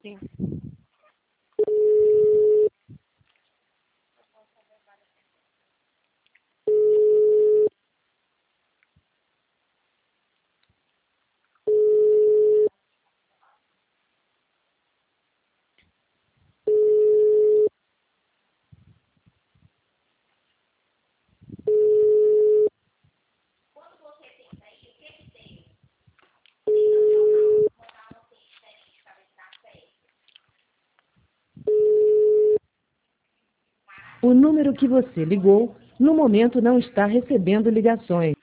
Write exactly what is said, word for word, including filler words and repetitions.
Sim. O número que você ligou, no momento não está recebendo ligações.